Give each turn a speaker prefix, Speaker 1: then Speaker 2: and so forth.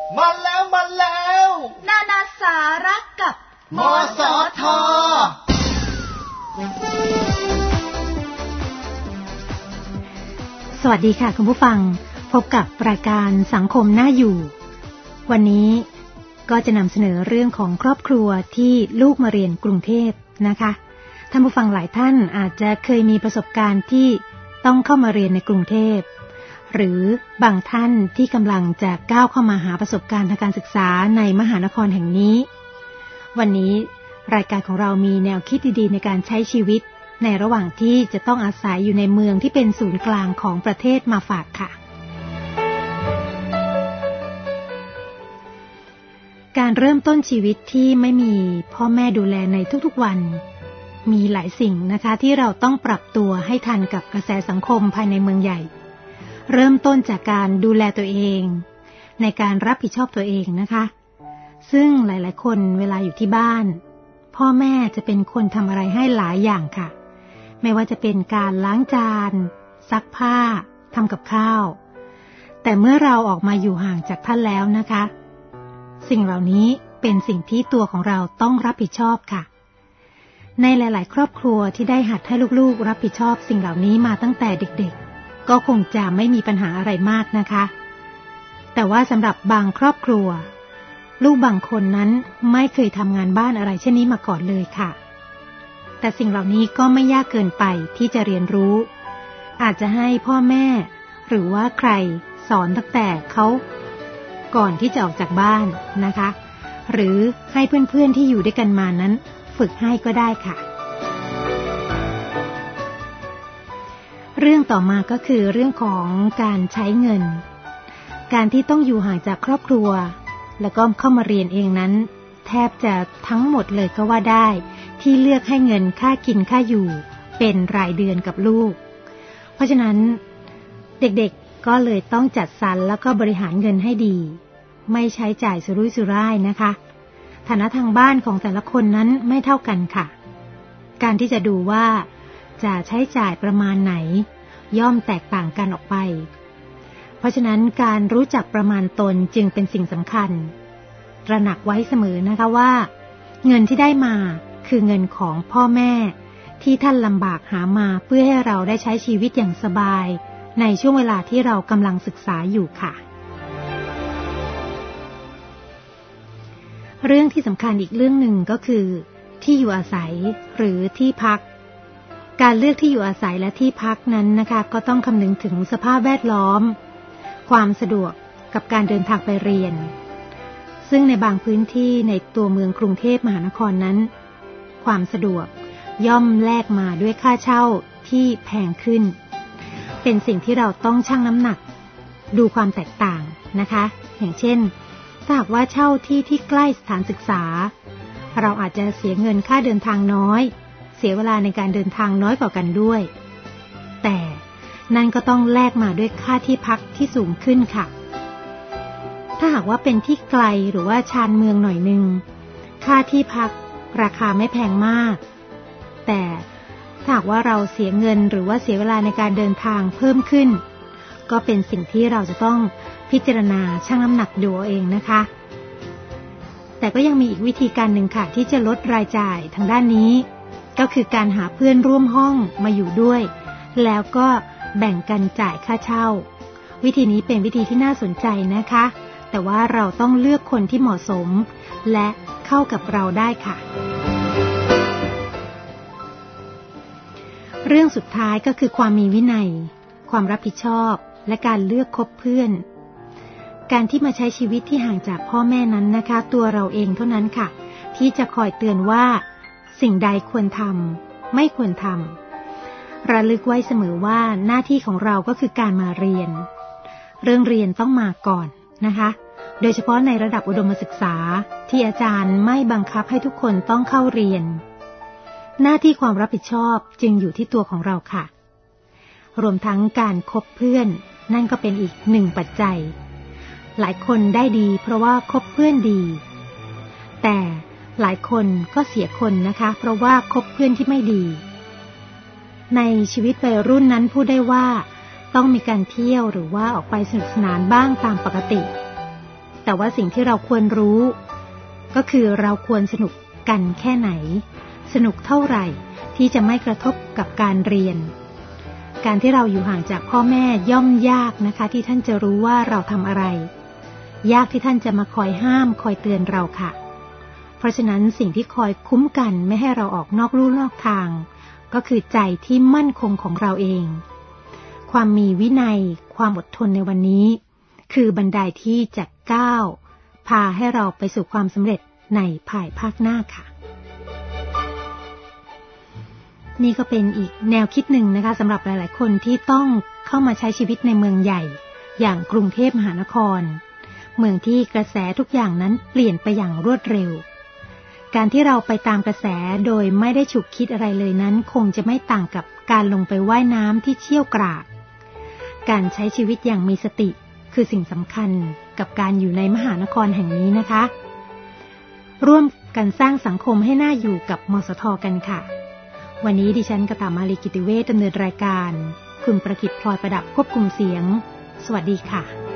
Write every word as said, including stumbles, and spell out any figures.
Speaker 1: มาแล้วมาแล้ว
Speaker 2: นานาสาระกับ
Speaker 1: มสท
Speaker 3: สวัสดีค่ะคุณผู้ฟังพบกับรายการสังคมน่าอยู่วันนี้ก็จะนำเสนอเรื่องของครอบครัวที่ลูกมาเรียนกรุงเทพนะคะท่านผู้ฟังหลายท่านอาจจะเคยมีประสบการณ์ที่ต้องเข้ามาเรียนในกรุงเทพหรือบางท่านที่กำลังจะก้าวเข้ามาหาประสบการณ์ทางการศึกษาในมหานครแห่งนี้วันนี้รายการของเรามีแนวคิดดีๆในการใช้ชีวิตในระหว่างที่จะต้องอาศัยอยู่ในเมืองที่เป็นศูนย์กลางของประเทศมาฝากค่ะการเริ่มต้นชีวิตที่ไม่มีพ่อแม่ดูแลในทุกๆวันมีหลายสิ่งนะคะที่เราต้องปรับตัวให้ทันกับกระแสสังคมภายในเมืองใหญ่เริ่มต้นจากการดูแลตัวเองในการรับผิดชอบตัวเองนะคะซึ่งหลายๆคนเวลาอยู่ที่บ้านพ่อแม่จะเป็นคนทำอะไรให้หลายอย่างค่ะไม่ว่าจะเป็นการล้างจานซักผ้าทำกับข้าวแต่เมื่อเราออกมาอยู่ห่างจากท่านแล้วนะคะสิ่งเหล่านี้เป็นสิ่งที่ตัวของเราต้องรับผิดชอบค่ะในหลายๆครอบครัวที่ได้หัดให้ลูกๆรับผิดชอบสิ่งเหล่านี้มาตั้งแต่เด็กๆก็คงจะไม่มีปัญหาอะไรมากนะคะแต่ว่าสำหรับบางครอบครัวลูกบางคนนั้นไม่เคยทำงานบ้านอะไรเช่นนี้มาก่อนเลยค่ะแต่สิ่งเหล่านี้ก็ไม่ยากเกินไปที่จะเรียนรู้อาจจะให้พ่อแม่หรือว่าใครสอนตั้งแต่เขาก่อนที่จะออกจากบ้านนะคะหรือให้เพื่อนๆที่อยู่ด้วยกันมานั้นฝึกให้ก็ได้ค่ะเรื่องต่อมาก็คือเรื่องของการใช้เงินการที่ต้องอยู่ห่างจากครอบครัวแล้วก็เข้ามาเรียนเองนั้นแทบจะทั้งหมดเลยก็ว่าได้ที่เลือกให้เงินค่ากินค่าอยู่เป็นรายเดือนกับลูกเพราะฉะนั้นเด็กๆก็เลยต้องจัดสรรแล้วก็บริหารเงินให้ดีไม่ใช้จ่ายสุรุ่ยสุร่ายนะคะฐานะทางบ้านของแต่ละคนนั้นไม่เท่ากันค่ะการที่จะดูว่าจะใช้จ่ายประมาณไหนย่อมแตกต่างกันออกไปเพราะฉะนั้นการรู้จักประมาณตนจึงเป็นสิ่งสำคัญตระหนักไว้เสมอนะคะว่าเงินที่ได้มาคือเงินของพ่อแม่ที่ท่านลำบากหามาเพื่อให้เราได้ใช้ชีวิตอย่างสบายในช่วงเวลาที่เรากำลังศึกษาอยู่ค่ะเรื่องที่สำคัญอีกเรื่องหนึ่งก็คือที่อยู่อาศัยหรือที่พักการเลือกที่อยู่อาศัยและที่พักนั้นนะคะก็ต้องคำนึงถึงสภาพแวดล้อมความสะดวกกับการเดินทางไปเรียนซึ่งในบางพื้นที่ในตัวเมืองกรุงเทพมหานครนั้นความสะดวกย่อมแลกมาด้วยค่าเช่าที่แพงขึ้นเป็นสิ่งที่เราต้องชั่งน้ำหนักดูความแตกต่างนะคะอย่างเช่นถ้าหากว่าเช่าที่ที่ใกล้สถานศึกษาเราอาจจะเสียเงินค่าเดินทางน้อยเสียเวลาในการเดินทางน้อยกว่ากันด้วยแต่นั่นก็ต้องแลกมาด้วยค่าที่พักที่สูงขึ้นค่ะถ้าหากว่าเป็นที่ไกลหรือว่าชานเมืองหน่อยนึงค่าที่พักราคาไม่แพงมากแต่ถ้าหากว่าเราเสียเงินหรือว่าเสียเวลาในการเดินทางเพิ่มขึ้นก็เป็นสิ่งที่เราจะต้องพิจารณาชั่งน้ำหนักดูเองนะคะแต่ก็ยังมีอีกวิธีการหนึ่งค่ะที่จะลดรายจ่ายทางด้านนี้ก็คือการหาเพื่อนร่วมห้องมาอยู่ด้วยแล้วก็แบ่งกันจ่ายค่าเช่าวิธีนี้เป็นวิธีที่น่าสนใจนะคะแต่ว่าเราต้องเลือกคนที่เหมาะสมและเข้ากับเราได้ค่ะเรื่องสุดท้ายก็คือความมีวินัยความรับผิดชอบและการเลือกคบเพื่อนการที่มาใช้ชีวิตที่ห่างจากพ่อแม่นั้นนะคะตัวเราเองเท่านั้นค่ะที่จะคอยเตือนว่าสิ่งใดควรทำไม่ควรทำระลึกไว้เสมอว่าหน้าที่ของเราก็คือการมาเรียนเรื่องเรียนต้องมาก่อนนะคะโดยเฉพาะในระดับอุดมศึกษาที่อาจารย์ไม่บังคับให้ทุกคนต้องเข้าเรียนหน้าที่ความรับผิดชอบจึงอยู่ที่ตัวของเราค่ะรวมทั้งการคบเพื่อนนั่นก็เป็นอีกหนึ่งปัจจัยหลายคนได้ดีเพราะว่าคบเพื่อนดีแต่หลายคนก็เสียคนนะคะเพราะว่าคบเพื่อนที่ไม่ดีในชีวิตวัยรุ่นนั้นพูดได้ว่าต้องมีการเที่ยวหรือว่าออกไปสนุกสนานบ้างตามปกติ แแต่ว่าสิ่งที่เราควรรู้ก็คือเราควรสนุกกันแค่ไหนสนุกเท่าไหร่ที่จะไม่กระทบกับการเรียนการที่เราอยู่ห่างจากพ่อแม่ย่อมยากนะคะที่ท่านจะรู้ว่าเราทำอะไรยากที่ท่านจะมาคอยห้ามคอยเตือนเราค่ะเพราะฉะนั้นสิ่งที่คอยคุ้มกันไม่ให้เราออกนอกลู่นอกทางก็คือใจที่มั่นคงของเราเองความมีวินัยความอดทนในวันนี้คือบันไดที่จะก้าวพาให้เราไปสู่ความสำเร็จในภายภาคหน้าค่ะนี่ก็เป็นอีกแนวคิดหนึ่งนะคะสำหรับหลายๆคนที่ต้องเข้ามาใช้ชีวิตในเมืองใหญ่อย่างกรุงเทพมหานครเมืองที่กระแสทุกอย่างนั้นเปลี่ยนไปอย่างรวดเร็วการที่เราไปตามกระแสโดยไม่ได้ฉุกคิดอะไรเลยนั้นคงจะไม่ต่างกับการลงไปว่ายน้ำที่เชี่ยวกรากการใช้ชีวิตอย่างมีสติคือสิ่งสำคัญกับการอยู่ในมหานครแห่งนี้นะคะร่วมกันสร้างสังคมให้น่าอยู่กับมสท.กันค่ะวันนี้ดิฉันกตมาลีกิติเวชดำเนินรายการคุณประกิตพลอยประดับควบคุมเสียงสวัสดีค่ะ